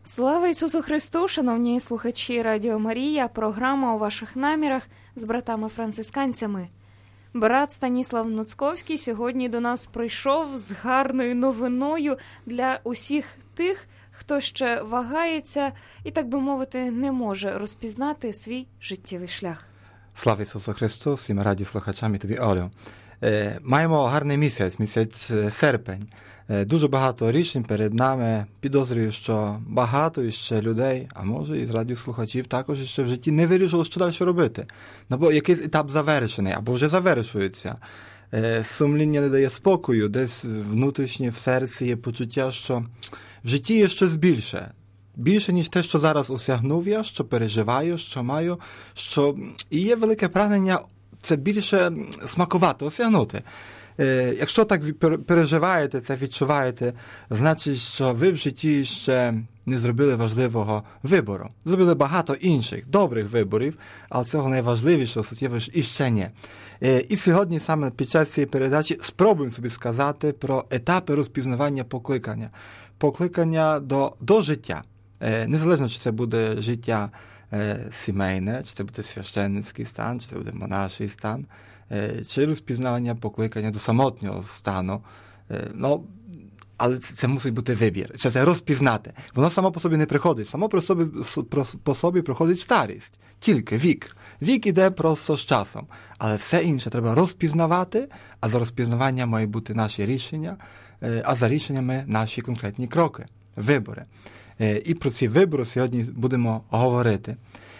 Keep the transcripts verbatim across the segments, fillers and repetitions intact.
Слава Ісусу Христу, шановні слухачі Радіо Марія, програма «У ваших намірах» з братами-францисканцями. Брат Станіслав Нуцьковський сьогодні до нас прийшов з гарною новиною для усіх тих, хто ще вагається і, так би мовити, не може розпізнати свій життєвий шлях. Слава Ісусу Христу, всім радіослухачам і тобі, Олю. Е, маємо гарний місяць, місяць серпень. Е, дуже багато рішень перед нами. Підозрюю, що багато ще людей, а може і радіослухачів також ще в житті не вирішили, що далі робити. Ну, бо якийсь етап завершений, або вже завершується. Е, сумління не дає спокою, десь внутрішнє в серці є почуття, що в житті є щось більше. Більше, ніж те, що зараз осягнув я, що переживаю, що маю, що і є велике прагнення це більше смакувати, осягнути. Е, якщо так переживаєте, це відчуваєте, значить, що ви в житті ще не зробили важливого вибору. Зробили багато інших, добрих виборів, але цього найважливішого, суттєвого, іще ні. Е, і сьогодні саме під час цієї передачі спробуємо собі сказати про етапи розпізнавання покликання. Покликання до, до життя. Е, незалежно, чи це буде життя е, сімейне, чи це буде священницький стан, чи це буде монаший стан, е, чи розпізнавання покликання до самотнього стану. Е, ну, але це, це мусить бути вибір. Це, це розпізнати. Воно само по собі не приходить. Само по собі, по собі приходить старість. Тільки вік. Вік іде просто з часом. Але все інше треба розпізнавати, а за розпізнавання мають бути наші рішення, е, а за рішеннями наші конкретні кроки, вибори. І про ці вибори сьогодні будемо говорити.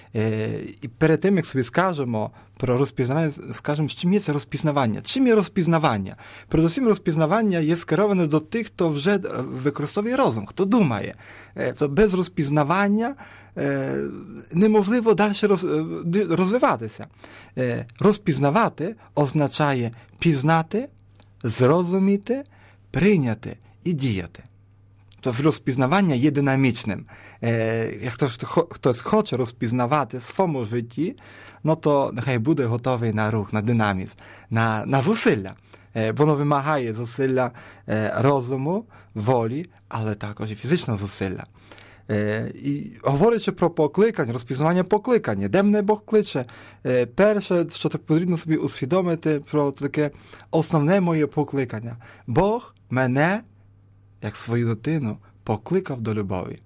І перед тим, як собі скажемо про розпізнавання, скажемо, чим є це розпізнавання. Чим є розпізнавання? Передусім, розпізнавання є скероване до тих, хто вже використовує розум, хто думає. Без розпізнавання неможливо далі розвиватися. Розпізнавати означає пізнати, зрозуміти, прийняти і діяти. То розпізнавання є динамічним. Е, як хтось, хтось хоче розпізнавати в своєму житті, ну то нехай буде готовий на рух, на динамізм, на, на зусилля. Е, воно вимагає зусилля е, розуму, волі, але також і фізичного зусилля. Е, і говорячи про покликання, розпізнавання покликання, де мене Бог кличе, е, перше, що так потрібно собі усвідомити про таке основне моє покликання. Бог мене, як свою дитину, покликав до любові.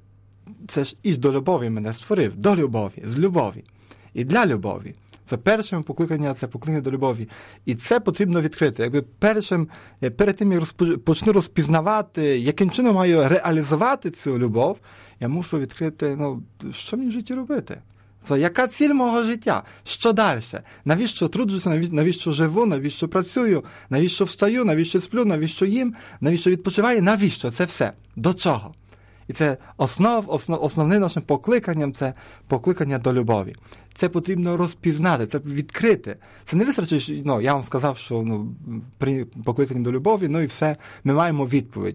Це ж і до любові мене створив, до любові, з любові. І для любові. Це перше покликання, це покликання до любові. І це потрібно відкрити. Якби першим, перед тим, як почну розпізнавати, яким чином маю реалізувати цю любов, я мушу відкрити, ну, що мені в житті робити? Яка ціль мого життя? Що далі? Навіщо труджуся, навіщо живу, навіщо працюю, навіщо встаю, навіщо сплю, навіщо їм, навіщо відпочиваю, навіщо це все? До чого? І це основ, основ, основним нашим покликанням – це покликання до любові. Це потрібно розпізнати, це відкрити. Це не вистачить, ну, я вам сказав, що ну, при покликанні до любові, ну і все, ми маємо відповідь.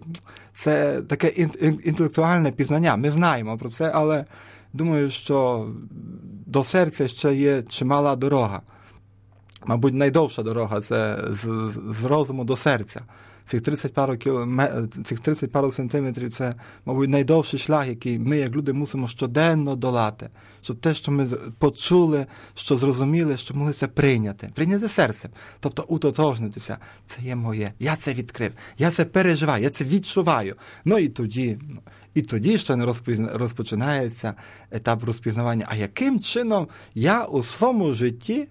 Це таке інтелектуальне пізнання, ми знаємо про це, але думаю, що до серця ще є чимала дорога. Мабуть, найдовша дорога – це з, з розуму до серця. Цих тридцять пару кілометрів, цих тридцять пару сантиметрів – це, мабуть, найдовший шлях, який ми, як люди, мусимо щоденно долати. Щоб те, що ми почули, що зрозуміли, щоб могли це прийняти. Прийняти серцем. Тобто утотожнитися. Це є моє. Я це відкрив. Я це переживаю. Я це відчуваю. Ну і тоді, і тоді ще не розпочинається етап розпізнавання. А яким чином я у своєму житті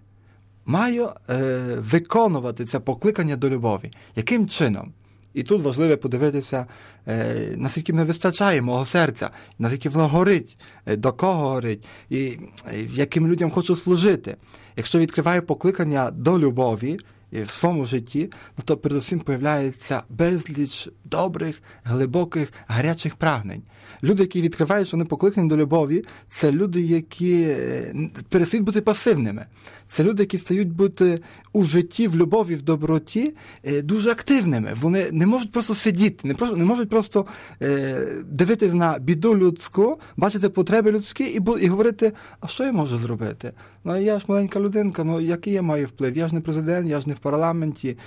маю е, виконувати це покликання до любові? Яким чином? І тут важливо подивитися, е, наскільки не вистачає мого серця, наскільки воно горить, е, до кого горить, і е, яким людям хочу служити. Якщо відкриваю покликання до любові в своєму житті, ну, то передусім появляється безліч добрих, глибоких, гарячих прагнень. Люди, які відкривають, що вони покликані до любові, це люди, які перестають бути пасивними. Це люди, які стають бути у житті, в любові, в доброті дуже активними. Вони не можуть просто сидіти, не, просто, не можуть просто е, дивитись на біду людську, бачити потреби людські і, і говорити, а що я можу зробити? Ну, я ж маленька людинка, ну який я маю вплив? Я ж не президент, я ж не в парламенті,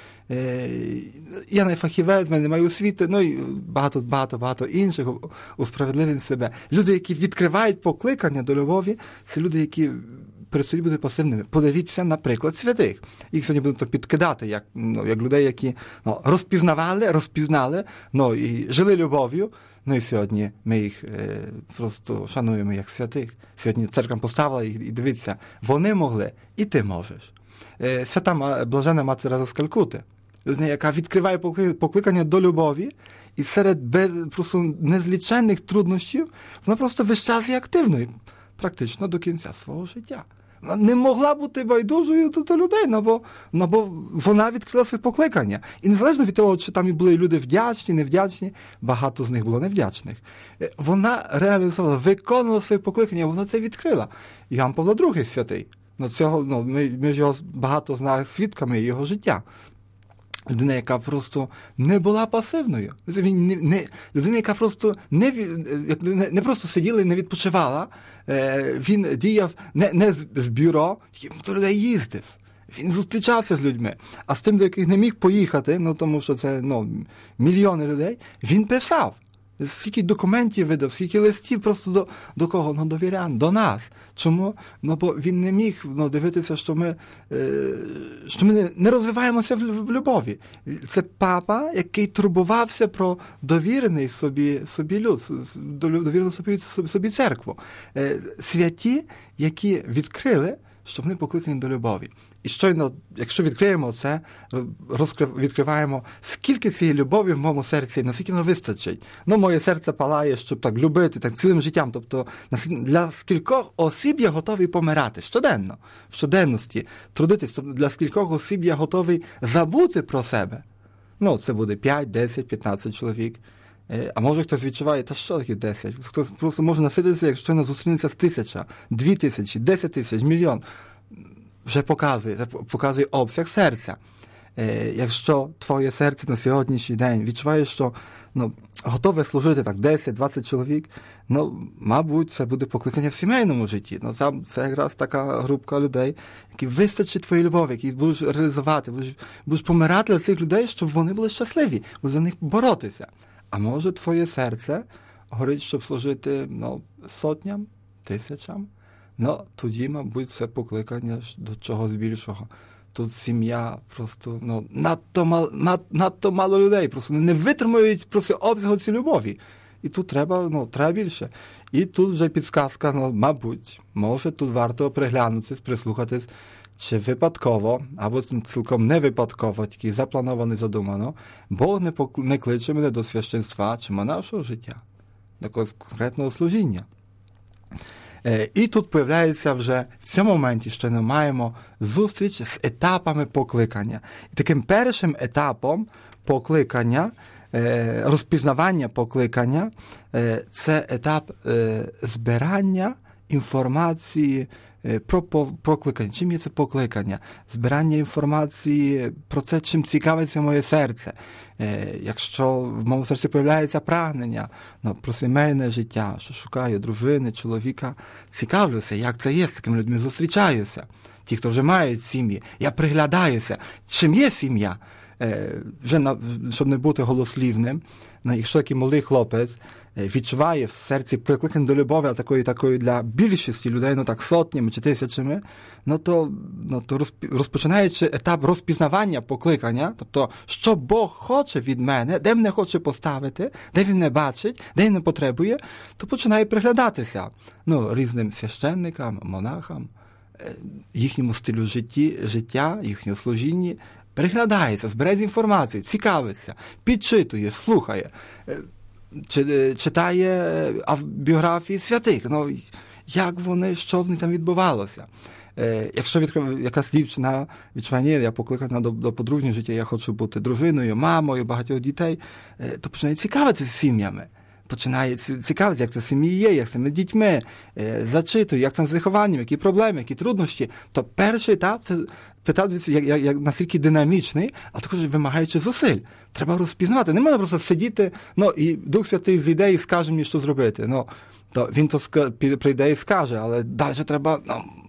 я не фахівець, в мене немає освіти, ну і багато-багато інших, усправедливлюють себе. Люди, які відкривають покликання до любові, це люди, які перед собі будуть пасивними. Подивіться, наприклад, святих. Їх сьогодні будуть підкидати, як, ну, як людей, які ну, розпізнавали, розпізнали, ну, і жили любов'ю. Ну і сьогодні ми їх е, просто шануємо як святих. Сьогодні церква поставила їх і дивіться, вони могли, і ти можеш. Е, свята Блажена Мати Тереза з Калькути, людина, яка відкриває покликання до любові, і серед без, просто незліченних труднощів вона просто весь час є активною, практично до кінця свого життя. Вона не могла бути байдужою до, до людей, ну, бо, ну, бо вона відкрила своє покликання. І незалежно від того, чи там і були люди вдячні, невдячні, багато з них було невдячних. Вона реалізувала, виконувала своє покликання, вона це відкрила. Іоанн Павло другий святий. Ну, цього, ну, ми, ми ж його багато знаємо свідками його життя. Людина, яка просто не була пасивною. Він не, не, людина, яка просто не, не, не просто сиділа і не відпочивала. Він діяв не, не з бюро, він до людей їздив. Він зустрічався з людьми. А з тим, до яких не міг поїхати, ну тому що це ну, мільйони людей, він писав. Скільки документів видав, скільки листів просто до, до кого? Ну, до вірян, до нас. Чому? Ну, бо він не міг ну, дивитися, що ми, е, що ми не, не розвиваємося в, в любові. Це папа, який турбувався про довірений собі, собі люд, довірену собі, собі, собі церкву. Е, святі, які відкрили, що вони покликані до любові. І щойно, якщо відкриємо це, розкрив, відкриваємо, скільки цієї любові в моєму серці, наскільки воно вистачить. Ну, моє серце палає, щоб так любити, так цілим життям. Тобто, для скількох осіб я готовий помирати щоденно, в щоденності, трудитись. Тобто, для скількох осіб я готовий забути про себе. Ну, це буде п'ять, десять, п'ятнадцять чоловік. А може хтось відчуває, та що таке десять? Хтось просто може насититися, якщо не зустрінеться з тисяча, дві тисячі, десять тисяч, мільйон. Вже показує, показує обсяг серця. Е, якщо твоє серце на сьогоднішній день відчуває, що ну, готове служити так десять-двадцять чоловік, ну, мабуть, це буде покликання в сімейному житті. Ну, це, це якраз така групка людей, які вистачить твоєї любові, які будеш реалізувати, будеш, будеш помирати для цих людей, щоб вони були щасливі, бо за них боротися. А може твоє серце горить, щоб служити ну, сотням, тисячам? Ну, тоді, мабуть, це покликання до чогось більшого. Тут сім'я просто, ну, надто мало, над, надто мало людей, просто не витримують просто обсягу цієї любові. І тут треба, ну, треба більше. І тут вже підсказка, ну, мабуть, може тут варто приглянутися, прислухатись, чи випадково, або цілком не випадково, тільки заплановано і задумано, Бог не, покл... не кличе мене до священства чи монашого життя, до якогось конкретного служіння. І тут появляється вже в цьому моменті, що ми маємо зустріч з етапами покликання. І таким першим етапом покликання, розпізнавання покликання, це етап збирання інформації про покликання. Чим є це покликання? Збирання інформації про це, чим цікавиться моє серце. Якщо в моєму серці появляється прагнення ну, про сімейне життя, що шукаю дружини, чоловіка, цікавлюся, як це є, з такими людьми зустрічаюся. Ті, хто вже мають сім'ї, я приглядаюся, чим є сім'я. Вже на, щоб не бути голослівним, якщо такий молодий хлопець відчуває в серці прикликання до любові, а такої, такої для більшості людей, ну так сотнями чи тисячами, ну то, ну, то розпочинаючи етап розпізнавання покликання, тобто, що Бог хоче від мене, де мене хоче поставити, де він не бачить, де він не потребує, то починає приглядатися ну, різним священникам, монахам, їхньому стилю житті, життя, їхньому служінні, переглядається, збирає інформацію, цікавиться, підчитує, слухає, читає біографії святих, ну, як вони, що в них там відбувалося. Якщо відкрив, якась дівчина відчуває, ні, я покликана до, до подружнього життя, я хочу бути дружиною, мамою, багатьох дітей, то починає цікавитися з сім'ями. Починає цікавитися, як це сім'ї є, як це з дітьми, зачитує, як це з вихованням, які проблеми, які труднощі. То перший етап – це питати, як, як, як, наскільки динамічний, а також вимагаючи зусиль. Треба розпізнавати. Не можна просто сидіти, ну, і Дух Святий зійде і скаже мені, що зробити. Ну, то він то прийде і скаже, але далі треба ну,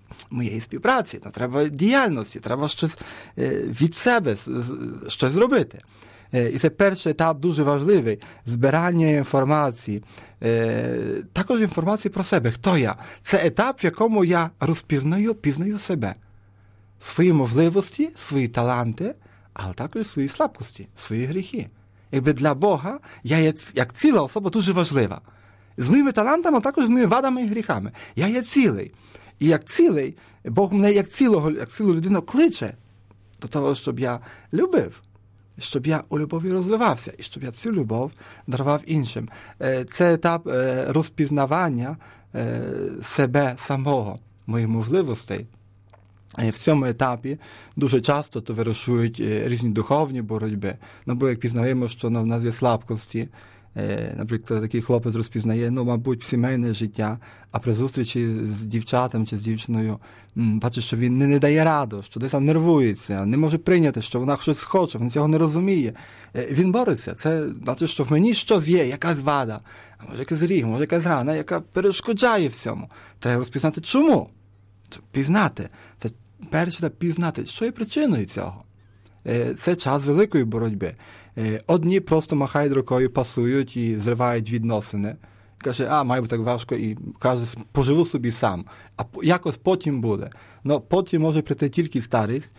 моєї співпраці, ну, треба діяльності, треба щось від себе, щось зробити. І це перший етап дуже важливий – збирання інформації. Також інформації про себе, хто я. Це етап, в якому я розпізнаю, пізнаю себе. Свої можливості, свої таланти, але також свої слабкості, свої гріхи. Якби для Бога я є, як ціла особа, дуже важлива. З моїми талантами, а також з моїми вадами і гріхами. Я є цілий. І як цілий, Бог мене як цілого, як цілу людину кличе до того, щоб я любив, щоб я у любові розвивався, і щоб я цю любов дарував іншим. Це етап розпізнавання себе самого, моїх можливостей. В цьому етапі дуже часто товаришують різні духовні боротьби. Ну, бо як пізнаємо, що в нас є слабкості, наприклад, такий хлопець розпізнає, ну, мабуть, сімейне життя, а при зустрічі з дівчатом чи з дівчиною бачить, що він не, не дає раду, що десь там нервується, не може прийняти, що вона щось хоче, він цього не розуміє. Він бореться. Це значить, що в мені щось є, якась вада, а може якийсь гріх, може якась рана, яка перешкоджає всьому. Треба розпізнати, чому? Пізнати. Це перше, пізнати, що є причиною цього. Це час великої боротьби. Одні просто махають рукою, пасують і зривають відносини. Каже, а, має бути так важко, і каже, поживу собі сам. А якось потім буде. Ну, потім може прийти тільки старість,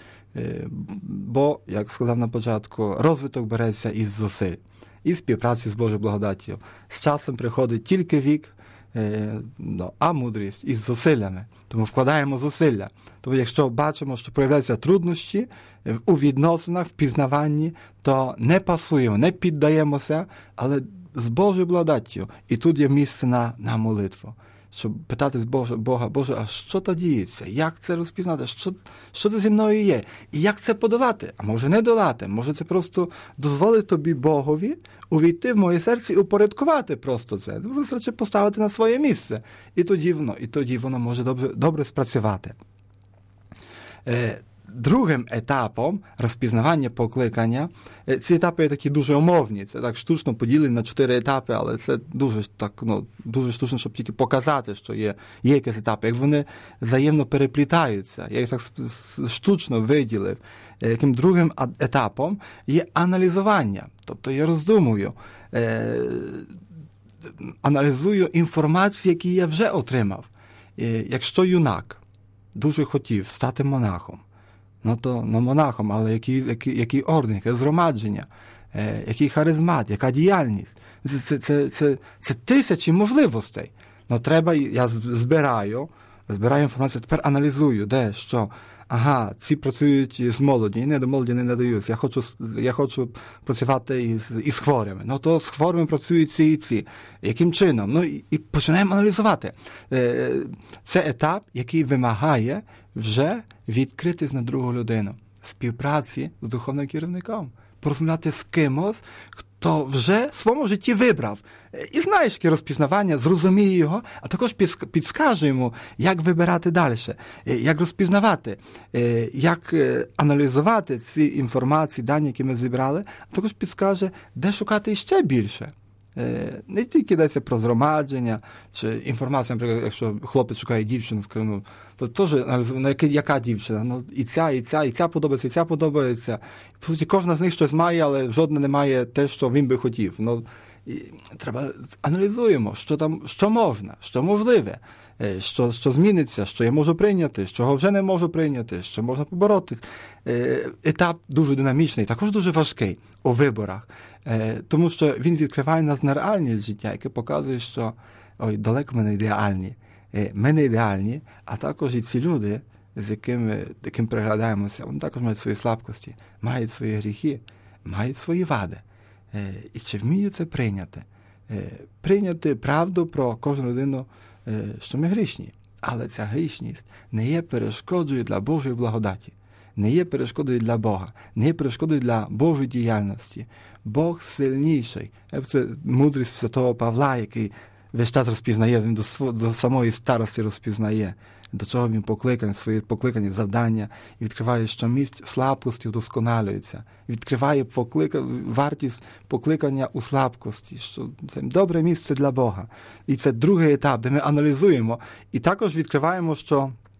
бо, як сказав на початку, розвиток береться із зусиль, із співпраці з Божою благодаттю. З часом приходить тільки вік, а мудрість із зусиллями. Тому вкладаємо зусилля. Тобто, якщо бачимо, що проявляються труднощі у відносинах, в пізнаванні, то не пасуємо, не піддаємося, але з Божою благодаттю. І тут є місце на, на молитву. Щоб питати з Бога, Бога, Боже, а що то діється? Як це розпізнати? Що, що це зі мною є? І як це подолати? А може не долати? Може це просто дозволити тобі Богові увійти в моє серце і упорядкувати просто це. Просто поставити на своє місце. І тоді воно, і тоді воно може добре, добре спрацювати. Е, Другим етапом розпізнавання покликання, ці етапи є такі дуже умовні, це так штучно поділені на чотири етапи, але це дуже так, ну, дуже штучно, щоб тільки показати, що є, є якісь етапи. Як вони взаємно переплітаються, я їх так штучно виділив. Яким другим етапом є аналізування, тобто я роздумую, е, аналізую інформацію, які я вже отримав. Е, якщо юнак дуже хотів стати монахом, ну то ну, монахом, але який, який, який орден, яке згромадження, е, який харизмат, яка діяльність. Це, це, це, це, це тисячі можливостей. Ну, треба, я збираю, збираю інформацію, тепер аналізую, де, що. Ага, ці працюють з молоді, не до молоді не надаються. Я хочу, я хочу працювати із, із хворими. Ну, то з хворими працюють ці і ці. Яким чином? Ну, і, і починаємо аналізувати. Е, це етап, який вимагає вже відкритись на другу людину. Співпраці з духовним керівником. Порозмовляти з кимось, хто вже в своєму житті вибрав. І знаєш, яке розпізнавання, зрозуміє його, а також підскаже йому, як вибирати далі, як розпізнавати, як аналізувати ці інформації, дані, які ми зібрали, а також підскаже, де шукати ще більше. Не тільки йдеться про згромадження, чи інформація, наприклад, якщо хлопець шукає дівчину, скажу, ну, то теж, ну, яка дівчина? Ну, і ця, і ця, і ця подобається, і ця подобається. По суті, кожна з них щось має, але жодна не має те, що він би хотів. Ну, і треба, аналізуємо, що там, що можна, що можливе, що, що зміниться, що я можу прийняти, що вже не можу прийняти, що можна побороти. Етап дуже динамічний, також дуже важкий у виборах, тому що він відкриває нас на реальність життя, яке показує, що ой, далеко ми не ідеальні. Ми не ідеальні, а також і ці люди, з якими, яким приглядаємося, вони також мають свої слабкості, мають свої гріхи, мають свої вади. І чи вміють це прийняти? Прийняти правду про кожну людину, що ми грішні. Але ця грішність не є перешкодою для Божої благодаті, не є перешкодою для Бога, не є перешкодою для Божої діяльності. Бог сильніший. Це мудрість святого Павла, який весь час розпізнає, він до, до самої старості розпізнає, до чого він покликаний, свої покликані завдання, і відкриває, що місць в слабкості вдосконалюється. Відкриває поклика... вартість покликання у слабкості, що це добре місце для Бога. І це другий етап, де ми аналізуємо. І також відкриваємо, що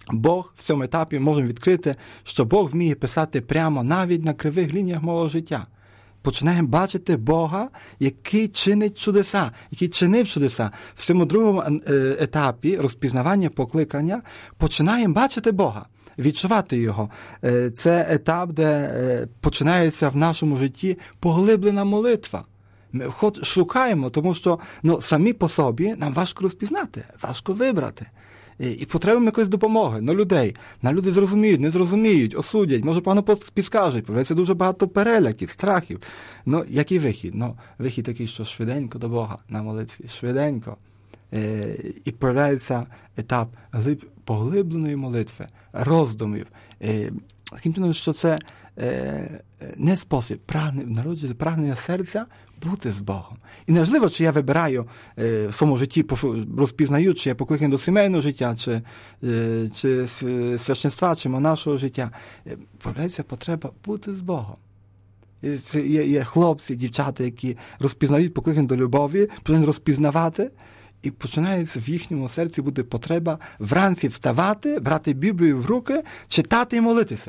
Бог в цьому етапі можемо відкрити, що Бог вміє писати прямо навіть на кривих лініях мого життя. Починаємо бачити Бога, який чинить чудеса, який чинив чудеса. В цьому другому етапі розпізнавання покликання починаємо бачити Бога, відчувати Його. Це етап, де починається в нашому житті поглиблена молитва. Ми шукаємо, тому що ну, самі по собі нам важко розпізнати, важко вибрати. І потребуємо якоїсь допомоги на людей. На люди зрозуміють, не зрозуміють, осудять, може погано підскажуть. Появляється дуже багато переляків, страхів. Ну, який вихід? Ну, вихід такий, що швиденько до Бога на молитві, швиденько. Е, і проявляється етап глиб, поглибленої молитви, роздумів. Е, таким чином, що це е, не спосіб, прагне, народження, прагнення серця бути з Богом. І неважливо, чи я вибираю е, в своєму житті, розпізнаю, чи я покликаний до сімейного життя, чи, е, чи священства, чи монашого життя. Е, проявляється потреба бути з Богом. І це є, є хлопці, дівчата, які розпізнають покликані до любові, починають розпізнавати, і починається в їхньому серці бути потреба вранці вставати, брати Біблію в руки, читати і молитися.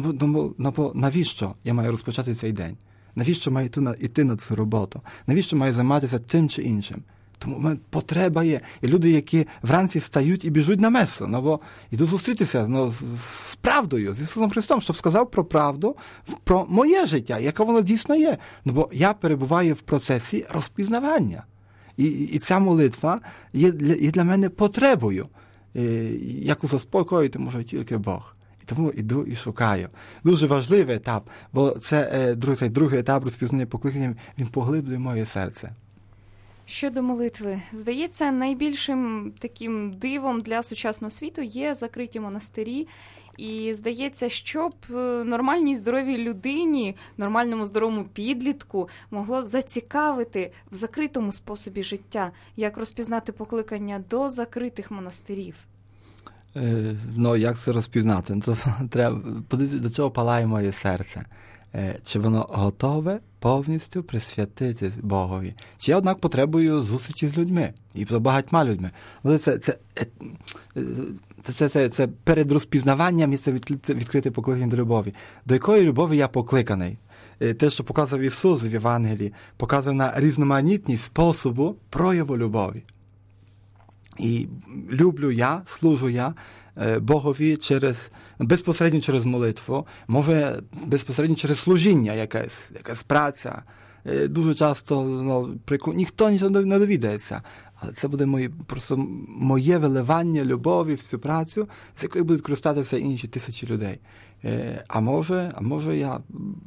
Навіщо я маю розпочати цей день? Навіщо маю йти на цю роботу? Навіщо маю займатися тим чи іншим? Тому в мене потреба є. І люди, які вранці встають і біжуть на месу, ну, бо йдуть зустрітися ну, з правдою, з Ісусом Христом, щоб сказав про правду, про моє життя, яке воно дійсно є. Ну, бо я перебуваю в процесі розпізнавання. І, і ця молитва є для, є для мене потребою, яку заспокоїти може тільки Бог. І тому йду і шукаю. Дуже важливий етап, бо це е, цей другий етап розпізнання покликання, він поглиблює моє серце. Щодо молитви, здається, найбільшим таким дивом для сучасного світу є закриті монастирі. І здається, щоб нормальній здоровій людині, нормальному здоровому підлітку могло зацікавити в закритому способі життя, як розпізнати покликання до закритих монастирів. Е, ну, як це розпізнати? То треба подивитися, до чого палає моє серце. Е, чи воно готове повністю присвятити Богові? Чи я, однак, потребую зустрічі з людьми? І з багатьма людьми. Це, це, це, це, це, це, це перед розпізнаванням є це відкрите покликання до любові. До якої любові я покликаний? Те, що показав Ісус в Євангелії, показав на різноманітність способу прояву любові. І люблю я, служу я Богові через, безпосередньо через молитву, може безпосередньо через служіння якесь, якась праця. Дуже часто ну, ніхто нічого не довідається, але це буде моє, просто моє виливання любові в цю працю, з якою будуть користатися інші тисячі людей. А може, а може я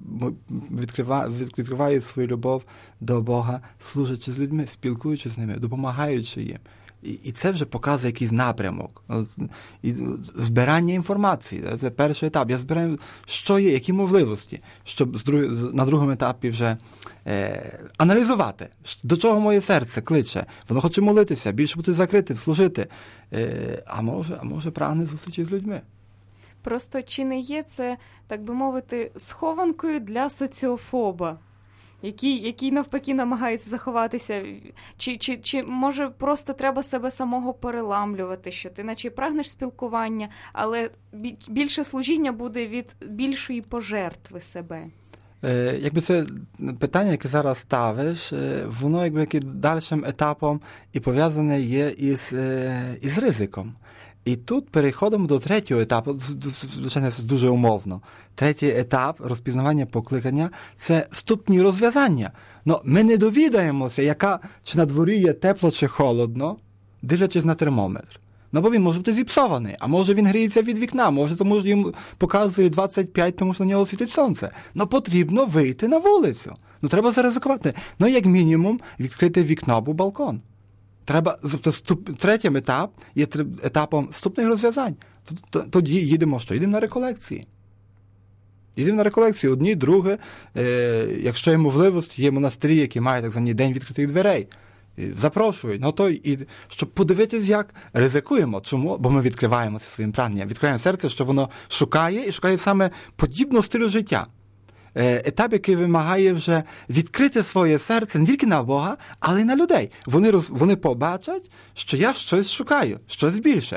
відкриваю, відкриваю свою любов до Бога, служачи з людьми, спілкуючи з ними, допомагаючи їм. І, і це вже показує якийсь напрямок. І збирання інформації. Це перший етап. Я збираю, що є, які можливості, щоб на другому етапі вже е, аналізувати, до чого моє серце кличе. Воно хоче молитися, більше бути закритим, служити. Е, а може, а може прагне зустрічі з людьми. Просто чи не є це, так би мовити, схованкою для соціофоба? Який, який навпаки намагається заховатися, чи, чи, чи може просто треба себе самого переламлювати, що ти наче прагнеш спілкування, але більше служіння буде від більшої пожертви себе? Е, якби це питання, яке зараз ставиш, воно якби дальшим етапом і пов'язане є із, із ризиком. І тут переходимо до третього етапу, звичайно, це дуже умовно. Третій етап розпізнавання покликання – це вступні розв'язання. Но ми не довідаємося, яка, чи на дворі є тепло чи холодно, дивлячись на термометр. Ну, бо він може бути зіпсований, а може він гріється від вікна, може тому що йому показує двадцять п'ять, тому що на нього світить сонце. Ну, потрібно вийти на вулицю. Ну, треба заризикувати. Ну, як мінімум, відкрити вікно або балкон. Треба, третій етап є етапом вступних розв'язань. Тоді їдемо що? Їдемо на реколекції. Їдемо на реколекції. Одні, друге, е, якщо є можливість, є монастирі, які мають так званий день відкритих дверей. Запрошують. Ну, то, і, щоб подивитись, як ризикуємо. Чому? Бо ми відкриваємося своїм прагненням. Відкриваємо серце, що воно шукає, і шукає саме подібного стилю життя. Етап, який вимагає вже відкрити своє серце не тільки на Бога, але й на людей. Вони, роз, вони побачать, що я щось шукаю, щось більше.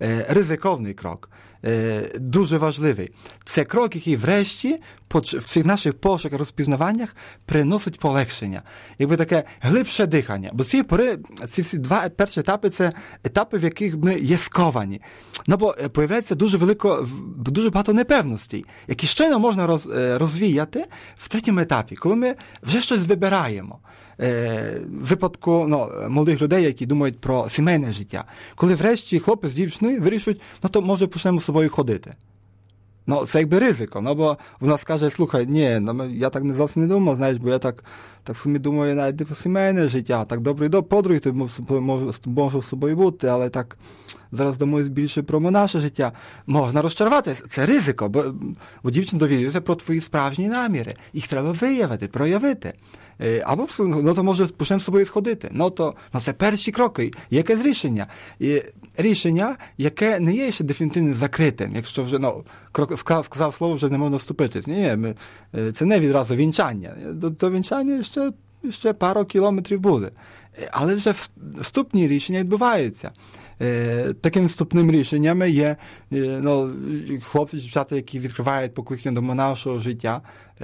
ризикований крок. Дуже важливий. Це крок, який врешті в цих наших пошуках, розпізнаваннях приносить полегшення. Якби таке глибше дихання. Бо ці пори, ці всі два перші етапи, це етапи, в яких ми є сковані. Ну, бо появляється дуже велико, дуже багато непевностей, які щойно можна роз, розвіяти в третьому етапі, коли ми вже щось вибираємо. В випадку ну, молодих людей, які думають про сімейне життя. Коли врешті хлопець з дівчиною вирішують, ну то може почнемо з собою ходити. Ну, це якби ризико, ну, бо вона скаже, слухай, ні, я так не зовсім не думав, знаєш, бо я так, так собі думаю, навіть про сімейне життя, так добре, до подруги, ти можу, можу з собою бути, але так зараз думаю більше про наше життя. Можна розчаруватися, це ризико, бо, бо дівчина довідується про твої справжні наміри. Їх треба виявити, проявити. Або, ну, то може почнемо з собою сходити. Ну, то, ну, це перші кроки. Якесь рішення. І рішення, яке не є ще дефінітивно закритим. Якщо вже, ну, крок, сказав, сказав слово, вже не можна вступити. Ні, ми, це не відразу вінчання. До, до вінчання ще, ще пару кілометрів буде. Але вже вступні рішення відбуваються. Таким вступним рішеннями є ну, хлопці, дівчата, які відкривають покликання до монашого життя,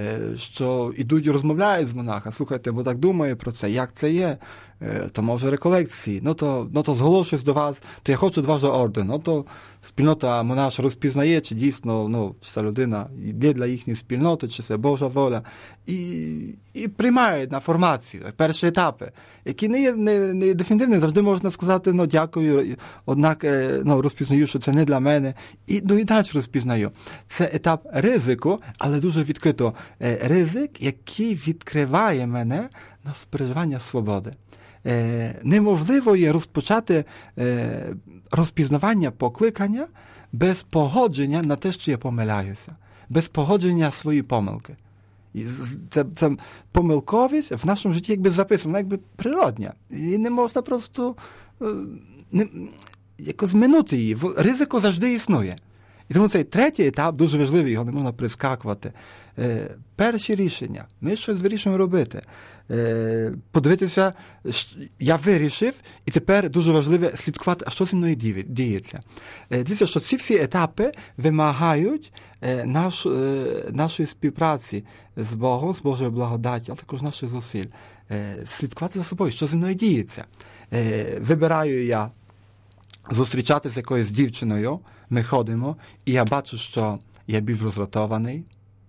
що йдуть і розмовляють з монахом. Слухайте, бо так думаю про це, як це є, то може реколекції, ну то, ну, то зголошуюсь до вас, то я хочу до вашого ордену, ну то спільнота монаша розпізнає, чи дійсно, ну, чи ця людина йде для їхньої спільноти, чи це Божа воля, і, і приймають на формацію, перші етапи, які не є не, не дефінітивні, завжди можна сказати, ну, дякую, однак, ну, розпізнаю, що це не для мене, і, ну, і далі розпізнаю. Це етап ризику, але дуже відкрито. Ризик, який відкриває мене на переживання свободи. Е, неможливо є розпочати е, розпізнавання покликання без погодження на те, що я помиляюся, без погодження своєї помилки. І це, це помилковість в нашому житті якби записана, якби природня. І не можна просто е, не, якось минути її. Ризико завжди існує. І тому цей третій етап дуже важливий, його не можна прискакувати. Е, перші рішення. Ми щось вирішуємо робити. Е, подивитися, я вирішив, і тепер дуже важливо слідкувати, а що зі мною діється. Е, дивіться, що ці всі етапи вимагають е, наш, е, нашої співпраці з Богом, з Божою благодаті, але також наших зусиль. Е, слідкувати за собою, що зі мною діється. Е, вибираю я зустрічатися з якоюсь дівчиною, ми ходимо, і я бачу, що я більш роздратований,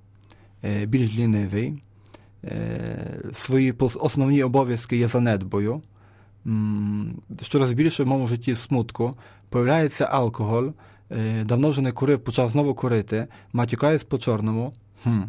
більш лінивий, свої основні обов'язки я занедбую, щораз більше в моєму житті смутку, появляється алкоголь, давно вже не курив, почав знову курити, матюкаюсь по-чорному. Хм.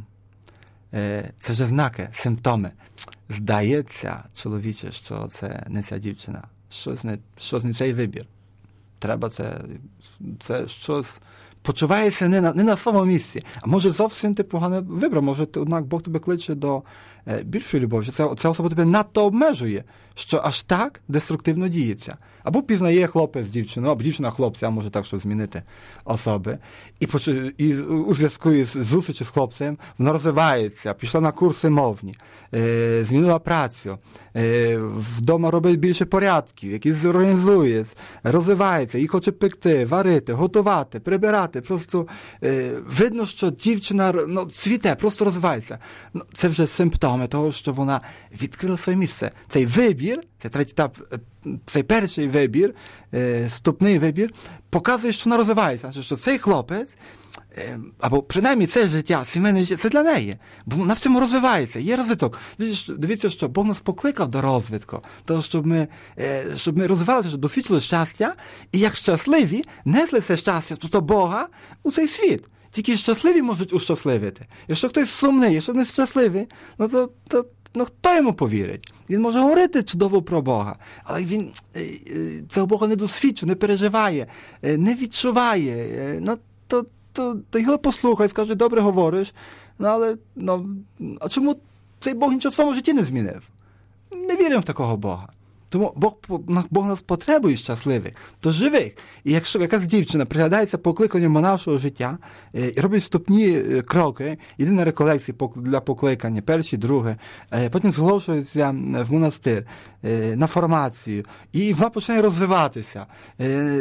Це вже знаки, симптоми. Здається, чоловіче, що це не ця дівчина, щось не, щось не цей вибір. Треба це, це щось, почувається не на, не на своєму місці. А може зовсім ти погано вибрав, може однак Бог тебе кличе до е, більшої любові, що це, ця особа тебе надто обмежує, що аж так деструктивно діється. Або пізнає хлопець дівчину, або дівчина хлопця, а може так, щоб змінити особи. І, і у зв'язку із зустрічю з хлопцем вона розвивається, пішла на курси мовні, е, змінила працю, е, вдома робить більше порядків, якісь організує, розвивається, і хоче пекти, варити, готувати, прибирати. Просто е, видно, що дівчина ну, цвіте, просто розвивається. Ну, це вже симптоми того, що вона відкрила своє місце. Цей вибір, це третій етап, цей перший вибір, е, вступний вибір, показує, що вона розвивається. Що цей хлопець, е, або принаймні це життя, сімейне життя, це для неї. Бо вона в цьому розвивається, є розвиток. Дивіться, дивіться, що Бог нас покликав до розвитку, того, щоб ми, е, щоб ми розвивалися, щоб досвідчили щастя, і як щасливі, несли це щастя, тобто Бога, у цей світ. Тільки щасливі можуть ущасливити. Якщо хтось сумний, якщо не щасливий, ну то, то ну, хто йому повірить? Він може говорити чудово про Бога, але він цього Бога не досвідчує, не переживає, не відчуває. Ну, то, то, то його послухай, скаже, добре говориш, ну, але ну, а чому цей Бог нічого в своєму житті не змінив? Не віримо в такого Бога. Тому Бог, Бог нас потребує щасливих, то живих. І якщо якась дівчина приглядається покликанням нашого життя і робить вступні кроки, йде на реколекції для покликання, перші, друге, потім зголошується в монастир, на формацію, і вона починає розвиватися,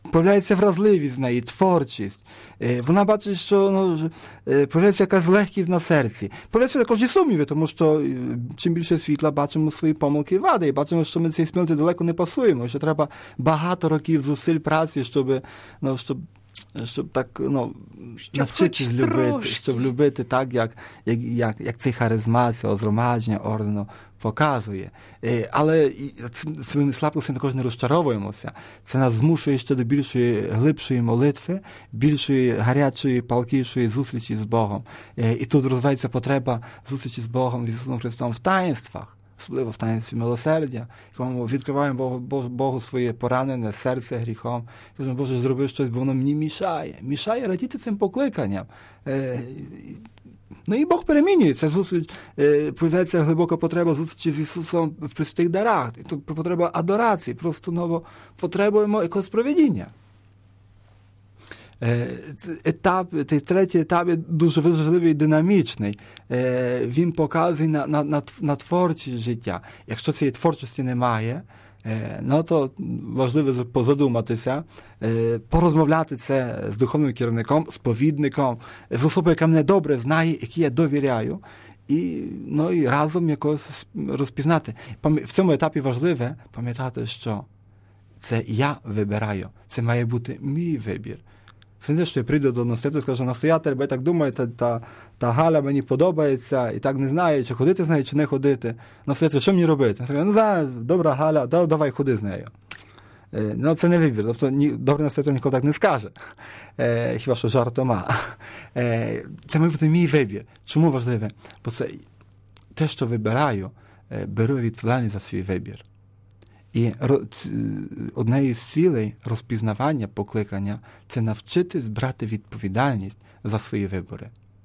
появляється вразливість в неї, творчість. Вона бачить, що ну, появляється якась легкість на серці. Появляються також і сумніви, тому що чим більше світла бачимо свої помилки і вади, і бачимо, що ми цієї спільноти далеко не пасуємо, що треба багато років зусиль праці, щоб, ну, щоб щоб так, ну, щоб навчитись любити, трошки. Щоб любити так, як, як, як, як цей харизма, цього згромадження ордену показує. Але своїми слабкостями також не розчаровуємося. Це нас змушує ще до більшої, глибшої молитви, більшої, гарячої, палкішої зустрічі з Богом. І тут розвивається потреба зустрічі з Богом, з Ісусом Христом в таїнствах, особливо в таїнстві милосердя, коли ми відкриваємо Богу, Богу, Богу своє поранене серце гріхом. Кажемо, Боже, зроби щось, бо воно мені мішає. Мішає радіти цим покликанням. Е, ну і Бог перемінюється. Зустріч, е, появляється глибока потреба зустрічі з Ісусом в простих дарах. Тут потреба адорації. Просто ну, потребуємо якогось провидіння. Етап, цей третій етап є дуже важливий і динамічний. Він показує на, на, на, на творчість життя. Якщо цієї творчості немає, ну то важливо позадуматися, порозмовляти це з духовним керівником, сповідником, з особою, яка мене добре знає, якій я довіряю, і, ну, і разом якось розпізнати. В цьому етапі важливе пам'ятати, що це я вибираю, це має бути мій вибір. Це не, що я прийду до настоятеля і скажу, настоятель, бо я так думаю, та, та, та Галя мені подобається, і так не знаю, чи ходити з нею, чи не ходити. Настоятель, що мені робити? Я скажу, ну, знаю, добра Галя, да, давай ходи з нею. Е, ну, це не вибір. Тобто, ні, добрий настоятель ніколи так не скаже. Е, хіба що жартома. Е, це має бути мій вибір. Чому важливе? Бо це те, що вибираю, е, беру відповідальність за свій вибір. І однією з цілей розпізнавання покликання – це навчитись брати відповідальність за свої вибори.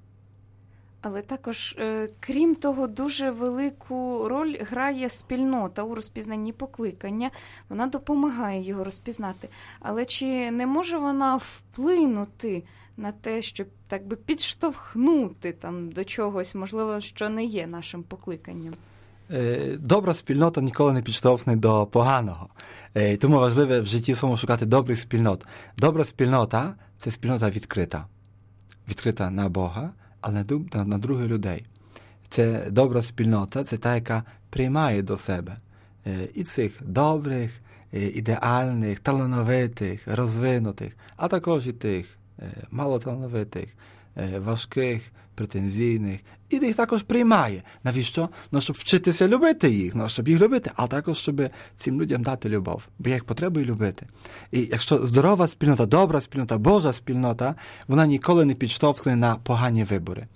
Але також, крім того, дуже велику роль грає спільнота у розпізнанні покликання. Вона допомагає його розпізнати. Але чи не може вона вплинути на те, щоб так би підштовхнути там, до чогось, можливо, що не є нашим покликанням? Добра спільнота ніколи не підштовхне до поганого. Тому важливо в житті своєму шукати добрих спільнот. Добра спільнота – це спільнота відкрита. Відкрита на Бога, але на, на других людей. Це добра спільнота – це та, яка приймає до себе і цих добрих, ідеальних, талановитих, розвинутих, а також і тих малоталановитих, важких, претензійних, і їх також приймає. Навіщо? Ну, щоб вчитися любити їх, ну, щоб їх любити, а також, щоб цим людям дати любов. Бо я їх потребую любити. І якщо здорова спільнота, добра спільнота, Божа спільнота, вона ніколи не підштовхне на погані вибори.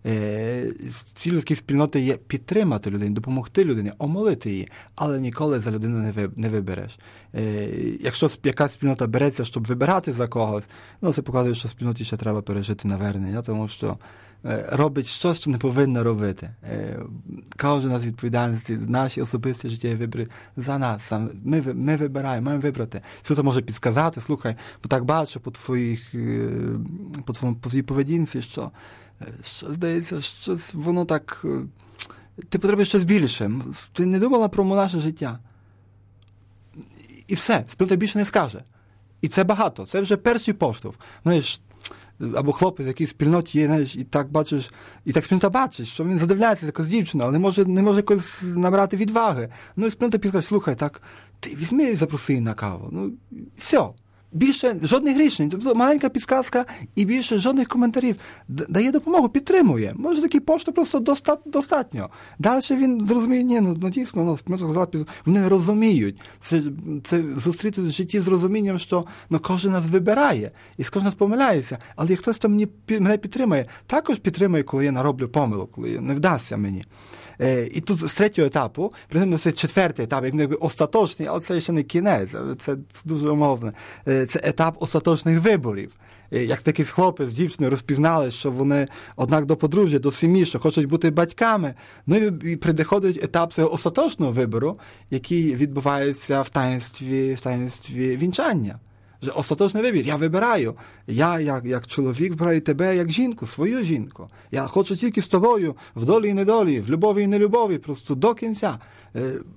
Ціль людської спільноти є підтримати людину, допомогти людині, омолити її, але ніколи за людину не вибереш. Якщо якась спільнота береться, щоб вибирати за когось, ну, це показує, що спільноті ще треба пережити навернення, тому що робить щось, що не повинна робити. Кожен нас відповідальності, наші особисті життєві вибори за нас. Сам. Ми, ми вибираємо, маємо вибрати. Світо може підсказати, слухай, бо так бачу по твоїх, по твоїй, по твоїй поведінці, що Що, здається, що воно так... Ти потребуєш щось більше. Ти не думала про наше життя. І все. Спільнота більше не скаже. І це багато. Це вже перший поштовх. Знаєш, або хлопець, який в спільноті є, знаєш, і так бачиш, і так спільнота бачить, що він задивляється якось дівчину, але не може, не може якось набрати відваги. Ну, і спільнота підкаже, слухай, так, ти візьми і запроси її на каву. Ну, все. Більше жодних рішень, тобто маленька підсказка і більше жодних коментарів. Дає допомогу, підтримує. Може, такий поштовх просто доста, достатньо. Далі він зрозуміє, ні, ну, ну дійсно, ну, вони розуміють. Це, це зустріти в житті з розумінням, що ну, кожен нас вибирає, і кожен нас помиляється. Але як хтось там мені, мене підтримує, також підтримує, коли я нароблю помилок, коли не вдасться мені. І тут з третього етапу, принаймні це четвертий етап, якби остаточний, але це ще не кінець, це дуже умовне. Це етап остаточних виборів. Як такий хлопець з дівчиною розпізнали, що вони, однак до подружжя, до сім'ї, що хочуть бути батьками, ну і приходить етап цього остаточного вибору, який відбувається в таїнстві, в таїнстві вінчання. Że ostateczny wybór. Ja wybierаю. Ja, jak, jak człowiek, wybiorę Ciebie jak żonkę, swoją żonkę. Ja chcę tylko z Tobою, w doli i niedoli, w lubowi i nielubowi, po prostu do końca.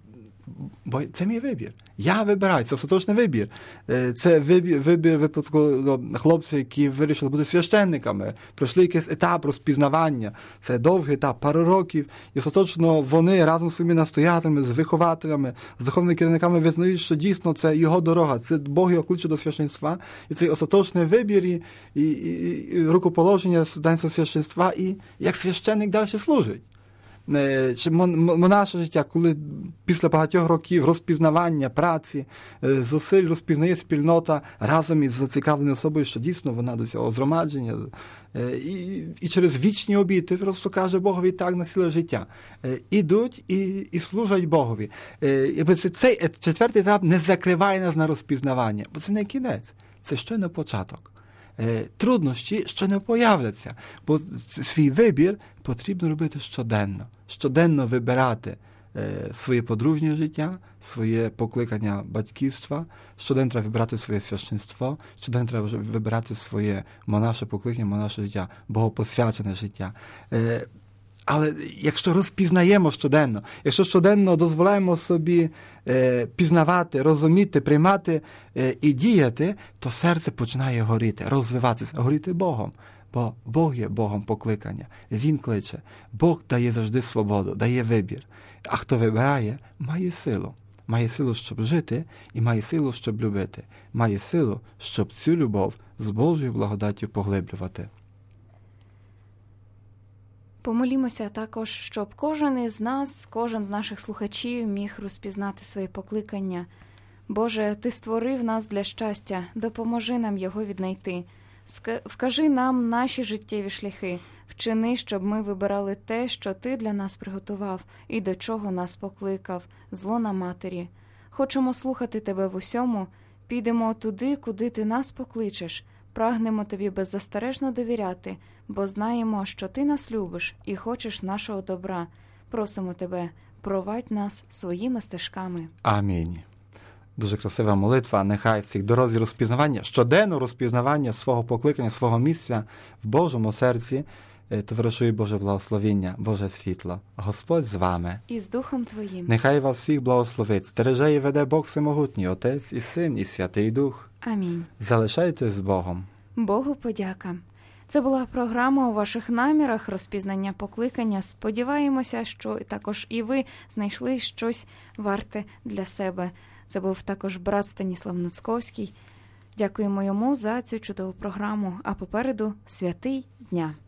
бо це мій вибір. Я вибираю, це остаточний вибір. Це вибір, вибір випадку ну, хлопців, які вирішили бути священниками, пройшли якийсь етап розпізнавання. Це довгий етап, пару років. І остаточно вони разом з своїми настоятелями, з вихователями, з духовними керівниками визнають, що дійсно це його дорога, це Бог його кличе до священства. І цей остаточний вибір, і, і, і, і рукоположення студентського священства, і як священник далі служить. Чи монаше життя, коли після багатьох років розпізнавання, праці, зусиль розпізнає спільнота разом із зацікавленою особою, що дійсно вона до цього згромадження, і, і через вічні обіти просто каже Богові так на ціле життя. Ідуть і, і служать Богові. І цей четвертий етап не закриває нас на розпізнавання, бо це не кінець, це щойно початок. Труднощі ще не появляться, бо свій вибір потрібно робити щоденно. Щоденно вибирати своє подружнє життя, своє покликання батьківства, щоденно треба вибирати своє священство, щоденно треба вибирати своє монаше покликання, монаше життя, богопосвячене життя. Але якщо розпізнаємо щоденно, якщо щоденно дозволяємо собі е, пізнавати, розуміти, приймати е, і діяти, то серце починає горіти, розвиватися, горіти Богом. Бо Бог є Богом покликання. Він кличе. Бог дає завжди свободу, дає вибір. А хто вибирає, має силу. Має силу, щоб жити, і має силу, щоб любити. Має силу, щоб цю любов з Божою благодаттю поглиблювати. Помолімося також, щоб кожен із нас, кожен з наших слухачів міг розпізнати свої покликання. Боже, Ти створив нас для щастя, допоможи нам його віднайти. Вкажи нам наші життєві шляхи, вчини, щоб ми вибирали те, що Ти для нас приготував і до чого нас покликав, з лона матері. Хочемо слухати Тебе в усьому, підемо туди, куди Ти нас покличеш. Прагнемо Тобі беззастережно довіряти, бо знаємо, що Ти нас любиш і хочеш нашого добра. Просимо Тебе, провадь нас своїми стежками. Амінь. Дуже красива молитва. Нехай в цих дорозі розпізнавання, щоденно розпізнавання свого покликання, свого місця в Божому серці товаришує Боже благословіння, Боже світло. Господь з вами. І з Духом Твоїм. Нехай вас всіх благословить, стереже і веде Бог Всемогутній, Отець і Син, і Святий Дух. Амінь. Залишайтесь з Богом. Богу подяка. Це була програма «У ваших намірах» розпізнання покликання. Сподіваємося, що також і ви знайшли щось варте для себе. Це був також брат Станіслав Нуцьковський. Дякуємо йому за цю чудову програму. А попереду святий дня.